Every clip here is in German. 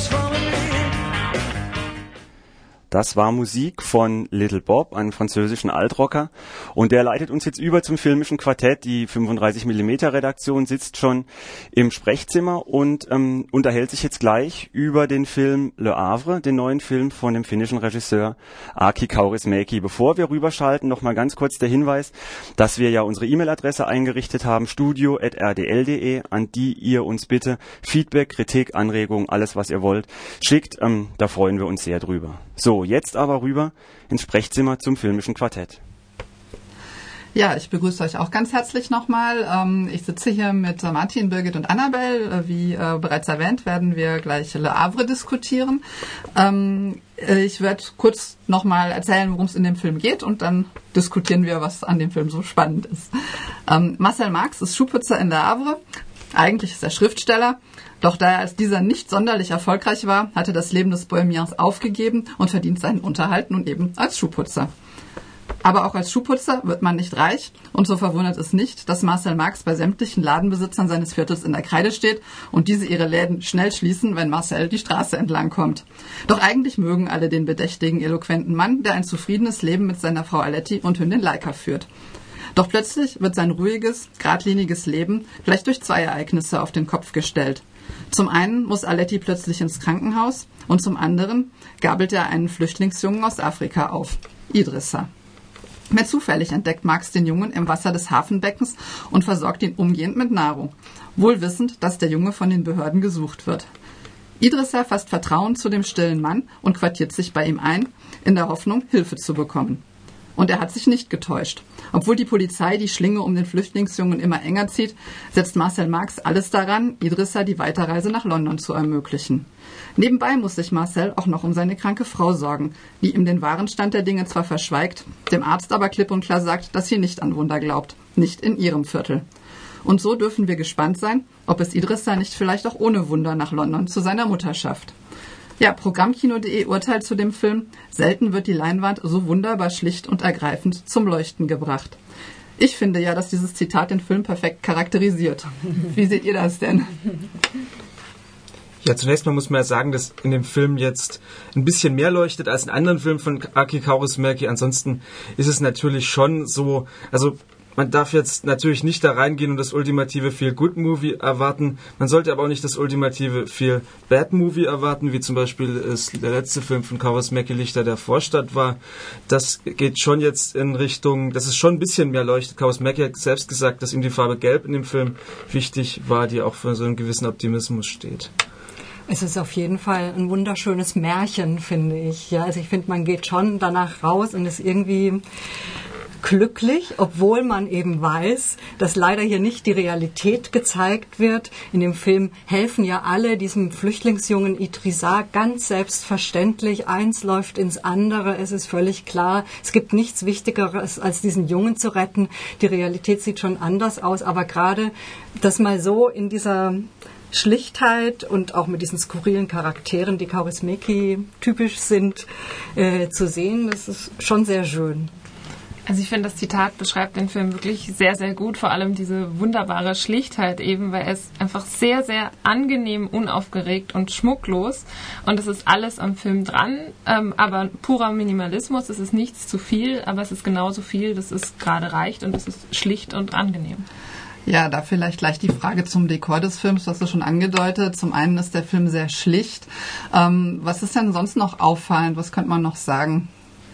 Das war Musik von Little Bob, einem französischen Altrocker. Und der leitet uns jetzt über zum filmischen Quartett. Die 35mm Redaktion sitzt schon im Sprechzimmer und unterhält sich jetzt gleich über den Film Le Havre, den neuen Film von dem finnischen Regisseur Aki Kaurismäki. Bevor wir rüberschalten, noch mal ganz kurz der Hinweis, dass wir ja unsere E-Mail-Adresse eingerichtet haben, studio@rdl.de, an die ihr uns bitte Feedback, Kritik, Anregungen, alles was ihr wollt, schickt. Da freuen wir uns sehr drüber. So, jetzt aber rüber ins Sprechzimmer zum filmischen Quartett. Ja, ich begrüße euch auch ganz herzlich nochmal. Ich sitze hier mit Martin, Birgit und Annabel. Wie bereits erwähnt, werden wir gleich Le Havre diskutieren. Ich werde kurz nochmal erzählen, worum es in dem Film geht und dann diskutieren wir, was an dem Film so spannend ist. Marcel Marx ist Schuhputzer in Le Havre. Eigentlich ist er Schriftsteller. Doch da er als dieser nicht sonderlich erfolgreich war, hatte das Leben des Bohemians aufgegeben und verdient seinen Unterhalt nun eben als Schuhputzer. Aber auch als Schuhputzer wird man nicht reich und so verwundert es nicht, dass Marcel Marx bei sämtlichen Ladenbesitzern seines Viertels in der Kreide steht und diese ihre Läden schnell schließen, wenn Marcel die Straße entlang kommt. Doch eigentlich mögen alle den bedächtigen, eloquenten Mann, der ein zufriedenes Leben mit seiner Frau Aletti und Hündin Laika führt. Doch plötzlich wird sein ruhiges, geradliniges Leben gleich durch zwei Ereignisse auf den Kopf gestellt. Zum einen muss Aletti plötzlich ins Krankenhaus und zum anderen gabelt er einen Flüchtlingsjungen aus Afrika auf, Idrissa. Mehr zufällig entdeckt Marx den Jungen im Wasser des Hafenbeckens und versorgt ihn umgehend mit Nahrung, wohl wissend, dass der Junge von den Behörden gesucht wird. Idrissa fasst Vertrauen zu dem stillen Mann und quartiert sich bei ihm ein, in der Hoffnung, Hilfe zu bekommen. Und er hat sich nicht getäuscht. Obwohl die Polizei die Schlinge um den Flüchtlingsjungen immer enger zieht, setzt Marcel Marx alles daran, Idrissa die Weiterreise nach London zu ermöglichen. Nebenbei muss sich Marcel auch noch um seine kranke Frau sorgen, die ihm den wahren Stand der Dinge zwar verschweigt, dem Arzt aber klipp und klar sagt, dass sie nicht an Wunder glaubt, nicht in ihrem Viertel. Und so dürfen wir gespannt sein, ob es Idrissa nicht vielleicht auch ohne Wunder nach London zu seiner Mutter schafft. Ja, Programmkino.de urteilt zu dem Film, selten wird die Leinwand so wunderbar schlicht und ergreifend zum Leuchten gebracht. Ich finde ja, dass dieses Zitat den Film perfekt charakterisiert. Wie seht ihr das denn? Ja, zunächst mal muss man ja sagen, dass in dem Film jetzt ein bisschen mehr leuchtet als in anderen Filmen von Aki Kaurismäki. Ansonsten ist es natürlich schon so, also man darf jetzt natürlich nicht da reingehen und das ultimative Feel-Good-Movie erwarten. Man sollte aber auch nicht das ultimative Feel-Bad-Movie erwarten, wie zum Beispiel der letzte Film von Kaurismäki, Lichter der Vorstadt war. Das geht schon jetzt in Richtung, dass es schon ein bisschen mehr leuchtet. Kaurismäki hat selbst gesagt, dass ihm die Farbe Gelb in dem Film wichtig war, die auch für so einen gewissen Optimismus steht. Es ist auf jeden Fall ein wunderschönes Märchen, finde ich. Ja, also ich finde, man geht schon danach raus und ist irgendwie glücklich, obwohl man eben weiß, dass leider hier nicht die Realität gezeigt wird. In dem Film helfen ja alle diesem Flüchtlingsjungen Idrissa ganz selbstverständlich. Eins läuft ins andere. Es ist völlig klar, es gibt nichts Wichtigeres, als diesen Jungen zu retten. Die Realität sieht schon anders aus, aber gerade das mal so in dieser Schlichtheit und auch mit diesen skurrilen Charakteren, die Kaurismäki typisch sind, zu sehen, das ist schon sehr schön. Also ich finde, das Zitat beschreibt den Film wirklich sehr, sehr gut, vor allem diese wunderbare Schlichtheit eben, weil er ist einfach sehr, sehr angenehm, unaufgeregt und schmucklos und es ist alles am Film dran, aber purer Minimalismus, es ist nichts zu viel, aber es ist genauso viel, dass es gerade reicht und es ist schlicht und angenehm. Ja, da vielleicht gleich die Frage zum Dekor des Films, was du schon angedeutet. Zum einen ist der Film sehr schlicht. Was ist denn sonst noch auffallend? Was könnte man noch sagen?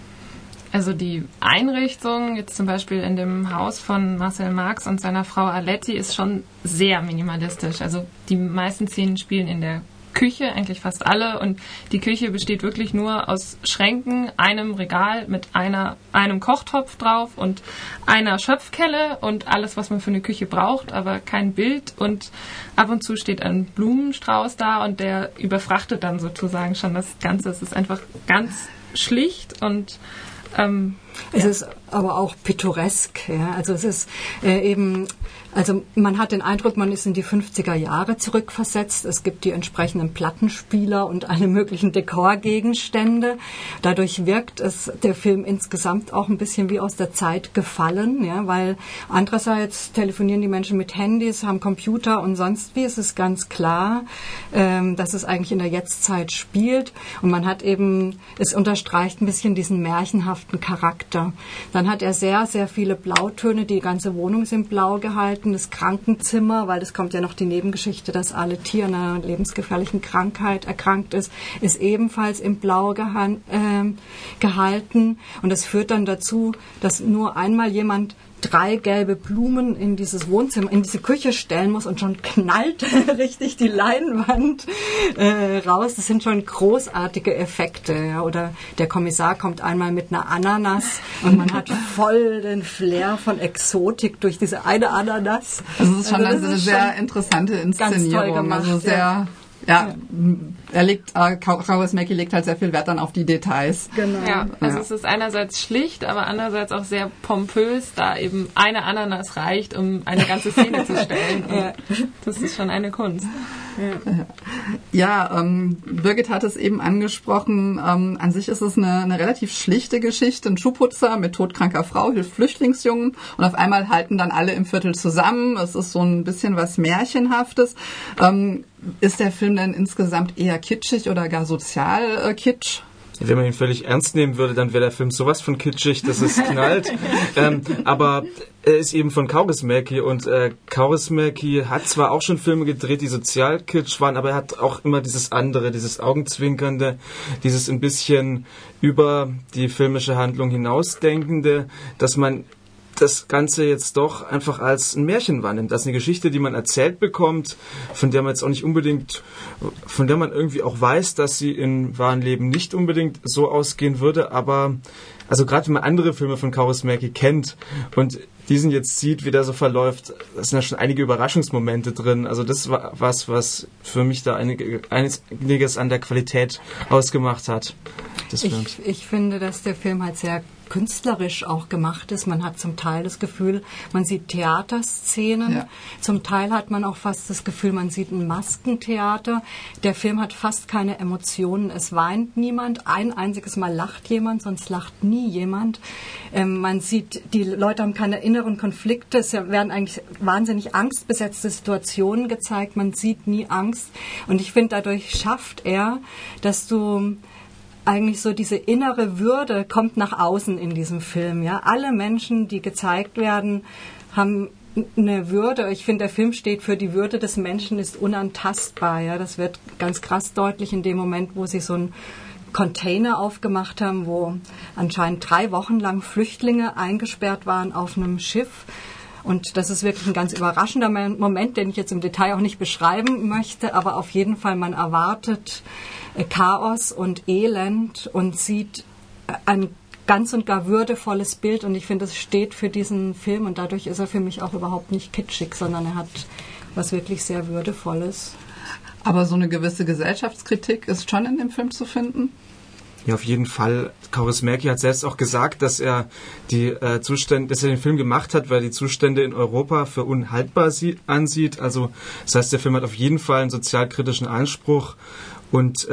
Also die Einrichtung, jetzt zum Beispiel in dem Haus von Marcel Marx und seiner Frau Aletti, ist schon sehr minimalistisch. Also die meisten Szenen spielen in der Küche, eigentlich fast alle. Und die Küche besteht wirklich nur aus Schränken, einem Regal mit einem Kochtopf drauf und einer Schöpfkelle und alles, was man für eine Küche braucht, aber kein Bild. Und ab und zu steht ein Blumenstrauß da und der überfrachtet dann sozusagen schon das Ganze. Es ist einfach ganz schlicht und Es ist aber auch pittoresk. Ja. Also es ist also man hat den Eindruck, man ist in die 50er Jahre zurückversetzt. Es gibt die entsprechenden Plattenspieler und alle möglichen Dekorgegenstände. Dadurch wirkt der Film insgesamt auch ein bisschen wie aus der Zeit gefallen, ja, weil andererseits telefonieren die Menschen mit Handys, haben Computer und sonst wie. Es ist ganz klar, dass es eigentlich in der Jetztzeit spielt und man hat eben, es unterstreicht ein bisschen diesen märchenhaften Charakter. Dann hat er sehr, sehr viele Blautöne, die ganze Wohnung ist in Blau gehalten, das Krankenzimmer, weil es kommt ja noch die Nebengeschichte, dass alle Tiere einer lebensgefährlichen Krankheit erkrankt ist ebenfalls in Blau gehalten und das führt dann dazu, dass nur einmal jemand 3 gelbe Blumen in dieses Wohnzimmer, in diese Küche stellen muss und schon knallt richtig die Leinwand raus. Das sind schon großartige Effekte. Ja. Oder der Kommissar kommt einmal mit einer Ananas und man hat voll den Flair von Exotik durch diese eine Ananas. Also es ist schon eine sehr interessante Inszenierung. Ganz toll gemacht, also sehr... Ja, Kaurismäki legt halt sehr viel Wert dann auf die Details. Genau. Ja, also es ist einerseits schlicht, aber andererseits auch sehr pompös, da eben eine Ananas reicht, um eine ganze Szene zu stellen. Und das ist schon eine Kunst. Ja, Birgit hat es eben angesprochen. An sich ist es eine relativ schlichte Geschichte. Ein Schuhputzer mit todkranker Frau hilft Flüchtlingsjungen und auf einmal halten dann alle im Viertel zusammen. Es ist so ein bisschen was Märchenhaftes. Ist der Film denn insgesamt eher kitschig oder gar sozial kitsch? Wenn man ihn völlig ernst nehmen würde, dann wäre der Film sowas von kitschig, dass es knallt. Aber er ist eben von Kaurismäki und Kaurismäki hat zwar auch schon Filme gedreht, die sozial kitsch waren, aber er hat auch immer dieses andere, dieses Augenzwinkernde, dieses ein bisschen über die filmische Handlung hinausdenkende, dass man das Ganze jetzt doch einfach als ein Märchen wahrnimmt, als eine Geschichte, die man erzählt bekommt, von der man jetzt auch nicht unbedingt, von der man irgendwie auch weiß, dass sie im wahren Leben nicht unbedingt so ausgehen würde, aber also gerade wenn man andere Filme von Kaurismäki kennt und diesen jetzt sieht, wie der so verläuft, da sind ja schon einige Überraschungsmomente drin. Also das war was für mich da einiges an der Qualität ausgemacht hat des Films. Ich finde, dass der Film halt sehr künstlerisch auch gemacht ist. Man hat zum Teil das Gefühl, man sieht Theaterszenen. Ja. Zum Teil hat man auch fast das Gefühl, man sieht ein Maskentheater. Der Film hat fast keine Emotionen. Es weint niemand. Ein einziges Mal lacht jemand, sonst lacht nie jemand. Man sieht, die Leute haben keine inneren Konflikte. Es werden eigentlich wahnsinnig angstbesetzte Situationen gezeigt. Man sieht nie Angst. Und ich finde, dadurch schafft er, dass du eigentlich so diese innere Würde kommt nach außen in diesem Film. Ja, alle Menschen, die gezeigt werden, haben eine Würde. Ich finde, der Film steht für die Würde des Menschen, ist unantastbar. Ja, das wird ganz krass deutlich in dem Moment, wo sie so einen Container aufgemacht haben, wo anscheinend 3 Wochen lang Flüchtlinge eingesperrt waren auf einem Schiff. Und das ist wirklich ein ganz überraschender Moment, den ich jetzt im Detail auch nicht beschreiben möchte, aber auf jeden Fall, man erwartet Chaos und Elend und sieht ein ganz und gar würdevolles Bild und ich finde, es steht für diesen Film und dadurch ist er für mich auch überhaupt nicht kitschig, sondern er hat was wirklich sehr Würdevolles. Aber so eine gewisse Gesellschaftskritik ist schon in dem Film zu finden? Ja, auf jeden Fall. Kaurismäki hat selbst auch gesagt, dass er dass er den Film gemacht hat, weil er die Zustände in Europa für unhaltbar ansieht. Also das heißt, der Film hat auf jeden Fall einen sozialkritischen Anspruch. Und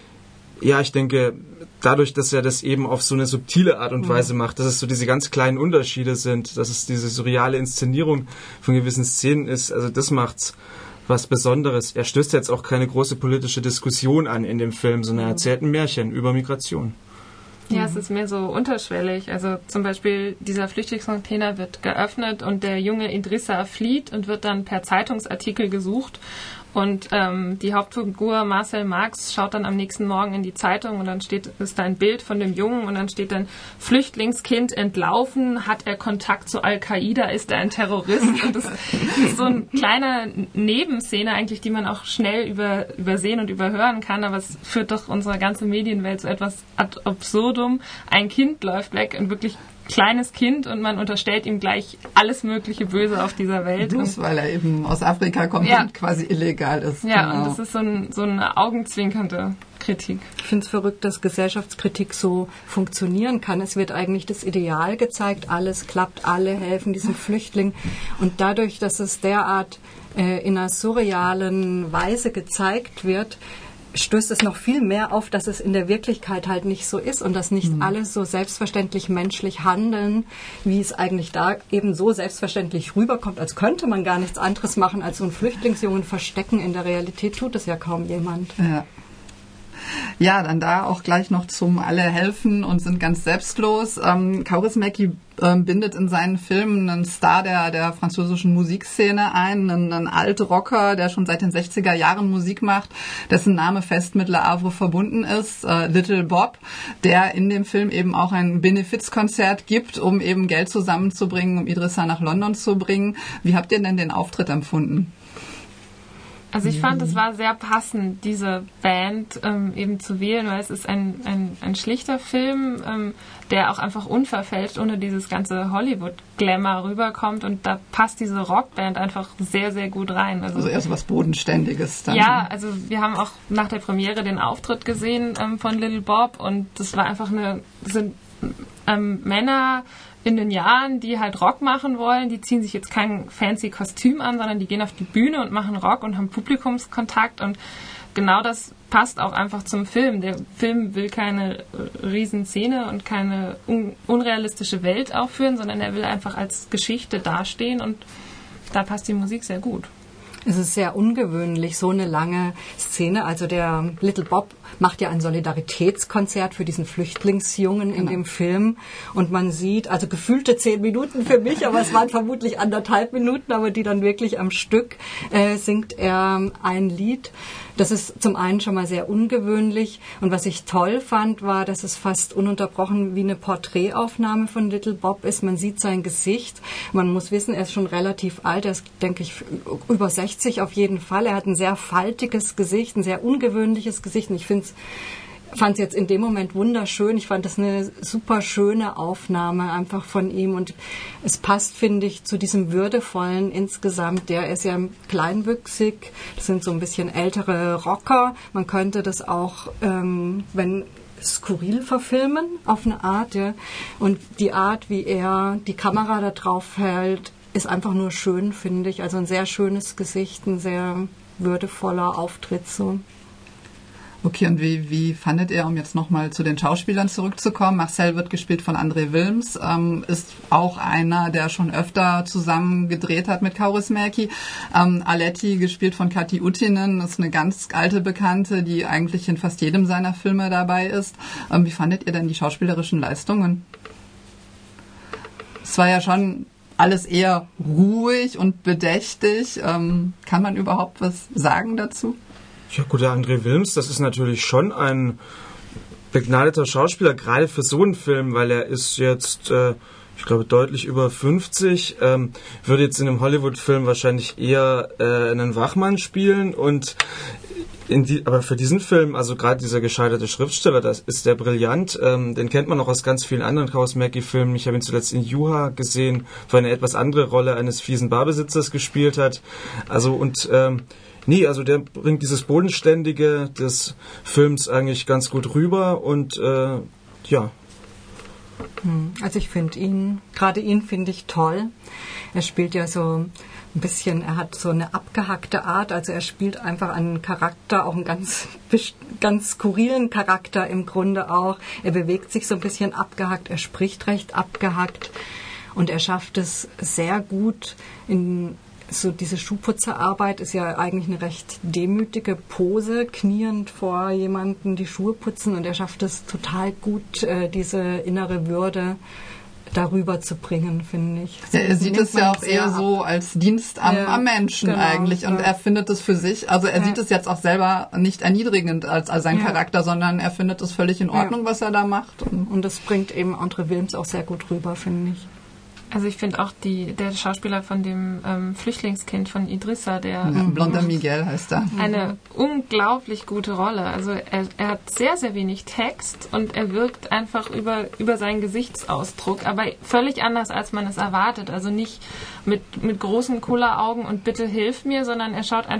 ich denke, dadurch, dass er das eben auf so eine subtile Art und Weise macht, dass es so diese ganz kleinen Unterschiede sind, dass es diese surreale Inszenierung von gewissen Szenen ist, also das macht's was Besonderes. Er stößt jetzt auch keine große politische Diskussion an in dem Film, sondern er erzählt ein Märchen über Migration. Ja, es ist mehr so unterschwellig. Also zum Beispiel dieser Flüchtlingscontainer wird geöffnet und der junge Idrissa flieht und wird dann per Zeitungsartikel gesucht. Und die Hauptfigur Marcel Marx schaut dann am nächsten Morgen in die Zeitung und dann ist da ein Bild von dem Jungen und dann steht dann Flüchtlingskind entlaufen, hat er Kontakt zu Al-Qaida, ist er ein Terrorist? Und das ist so eine kleine Nebenszene eigentlich, die man auch schnell übersehen und überhören kann, aber es führt doch unsere ganze Medienwelt so etwas ad absurdum. Ein Kind läuft weg, ein wirklich kleines Kind und man unterstellt ihm gleich alles mögliche Böse auf dieser Welt. Bloß weil er eben aus Afrika kommt und quasi illegal ist. Ja, genau. Und das ist so eine augenzwinkernde Gesellschaftskritik. Ich finde es verrückt, dass Gesellschaftskritik so funktionieren kann. Es wird eigentlich das Ideal gezeigt, alles klappt, alle helfen diesem Flüchtling. Und dadurch, dass es derart in einer surrealen Weise gezeigt wird, stößt es noch viel mehr auf, dass es in der Wirklichkeit halt nicht so ist und dass nicht alle so selbstverständlich menschlich handeln, wie es eigentlich da eben so selbstverständlich rüberkommt, als könnte man gar nichts anderes machen, als so einen Flüchtlingsjungen verstecken. In der Realität tut es ja kaum jemand. Ja, dann da auch gleich noch zum Alle helfen und sind ganz selbstlos. Kaurismäki bindet in seinen Filmen einen Star der französischen Musikszene ein, einen Altrocker, der schon seit den 60er Jahren Musik macht, dessen Name fest mit Le Havre verbunden ist, Little Bob, der in dem Film eben auch ein Benefizkonzert gibt, um eben Geld zusammenzubringen, um Idrissa nach London zu bringen. Wie habt ihr denn den Auftritt empfunden? Also ich fand, es war sehr passend, diese Band eben zu wählen, weil es ist ein schlichter Film, der auch einfach unverfälscht ohne dieses ganze Hollywood-Glamour rüberkommt und da passt diese Rockband einfach sehr, sehr gut rein. Also eher so was Bodenständiges dann. Ja, also wir haben auch nach der Premiere den Auftritt gesehen von Little Bob und das war einfach sind Männer in den Jahren, die halt Rock machen wollen, die ziehen sich jetzt kein fancy Kostüm an, sondern die gehen auf die Bühne und machen Rock und haben Publikumskontakt und genau das passt auch einfach zum Film. Der Film will keine Riesenszene und keine unrealistische Welt aufführen, sondern er will einfach als Geschichte dastehen und da passt die Musik sehr gut. Es ist sehr ungewöhnlich, so eine lange Szene. Also der Little Bob macht ja ein Solidaritätskonzert für diesen Flüchtlingsjungen in dem Film. Und man sieht, also gefühlte 10 Minuten für mich, aber es waren vermutlich 1,5 Minuten, aber die dann wirklich am Stück singt er ein Lied. Das ist zum einen schon mal sehr ungewöhnlich. Und was ich toll fand, war, dass es fast ununterbrochen wie eine Porträtaufnahme von Little Bob ist. Man sieht sein Gesicht. Man muss wissen, er ist schon relativ alt. Er ist, denke ich, über 60 auf jeden Fall. Er hat ein sehr faltiges Gesicht, ein sehr ungewöhnliches Gesicht. Und ich fand es jetzt in dem Moment wunderschön. Ich fand das eine super schöne Aufnahme einfach von ihm und es passt, finde ich, zu diesem Würdevollen insgesamt. Der ist ja kleinwüchsig, das sind so ein bisschen ältere Rocker. Man könnte das auch, skurril verfilmen auf eine Art. Ja. Und die Art, wie er die Kamera da drauf hält, ist einfach nur schön, finde ich. Also ein sehr schönes Gesicht, ein sehr würdevoller Auftritt so. Okay, und wie fandet ihr, um jetzt nochmal zu den Schauspielern zurückzukommen? Marcel wird gespielt von André Wilms, ist auch einer, der schon öfter zusammen gedreht hat mit Kaurismäki. Aletti, gespielt von Kati Uttinen, ist eine ganz alte Bekannte, die eigentlich in fast jedem seiner Filme dabei ist. Wie fandet ihr denn die schauspielerischen Leistungen? Es war ja schon alles eher ruhig und bedächtig. Kann man überhaupt was sagen dazu? Ja gut, der André Wilms, das ist natürlich schon ein begnadeter Schauspieler, gerade für so einen Film, weil er ist jetzt, ich glaube, deutlich über 50, würde jetzt in einem Hollywood-Film wahrscheinlich eher einen Wachmann spielen und aber für diesen Film, also gerade dieser gescheiterte Schriftsteller, das ist der brillant. Den kennt man auch aus ganz vielen anderen Kaurismäki-Filmen. Ich habe ihn zuletzt in Juha gesehen, wo er eine etwas andere Rolle eines fiesen Barbesitzers gespielt hat. Also also der bringt dieses Bodenständige des Films eigentlich ganz gut rüber und ja. Also ich finde gerade ihn finde ich toll. Er spielt ja so ein bisschen, er hat so eine abgehackte Art, also er spielt einfach einen Charakter, auch einen ganz skurrilen Charakter im Grunde auch. Er bewegt sich so ein bisschen abgehackt, er spricht recht abgehackt und er schafft es sehr gut so diese Schuhputzerarbeit ist ja eigentlich eine recht demütige Pose, kniend vor jemanden die Schuhe putzen und er schafft es total gut, diese innere Würde darüber zu bringen, finde ich. Ja, er sieht es ja auch eher so als Dienst am Menschen genau, eigentlich und er findet es für sich, also er sieht es jetzt auch selber nicht erniedrigend als sein Charakter, sondern er findet es völlig in Ordnung, was er da macht. Und das bringt eben André Wilms auch sehr gut rüber, finde ich. Also ich finde auch der Schauspieler von dem Flüchtlingskind von Idrissa, der Blonder Miguel heißt er. Eine unglaublich gute Rolle. Also er hat sehr, sehr wenig Text und er wirkt einfach über seinen Gesichtsausdruck, aber völlig anders, als man es erwartet. Also nicht mit großen Kulleraugen und bitte hilf mir, sondern er schaut einfach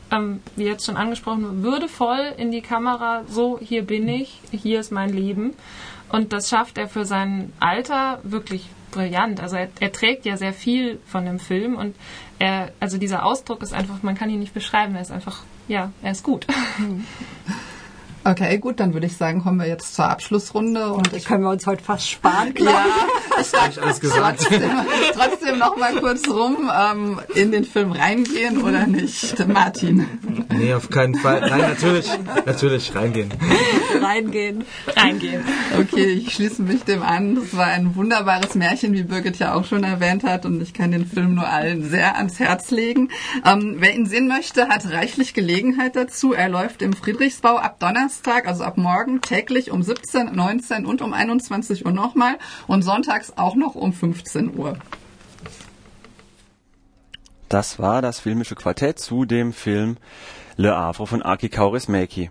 wie jetzt schon angesprochen, würdevoll in die Kamera, so, hier bin ich, hier ist mein Leben. Und das schafft er für sein Alter wirklich brillant. Also er trägt ja sehr viel von dem Film und also dieser Ausdruck ist einfach, man kann ihn nicht beschreiben, er ist einfach, ja, er ist gut. Okay, gut, dann würde ich sagen, kommen wir jetzt zur Abschlussrunde. Und Die können wir uns heute fast sparen, klar. Ja, ich sag alles gesagt. trotzdem noch mal kurz rum, in den Film reingehen oder nicht, Martin? Nee, auf keinen Fall. Nein, natürlich reingehen. Reingehen. Okay, ich schließe mich dem an. Das war ein wunderbares Märchen, wie Birgit ja auch schon erwähnt hat, und ich kann den Film nur allen sehr ans Herz legen. Wer ihn sehen möchte, hat reichlich Gelegenheit dazu. Er läuft im Friedrichsbau ab Donnerstag, also ab morgen, täglich um 17, 19 und um 21 Uhr nochmal und sonntags auch noch um 15 Uhr. Das war das filmische Quartett zu dem Film Le Havre von Aki Kaurismäki.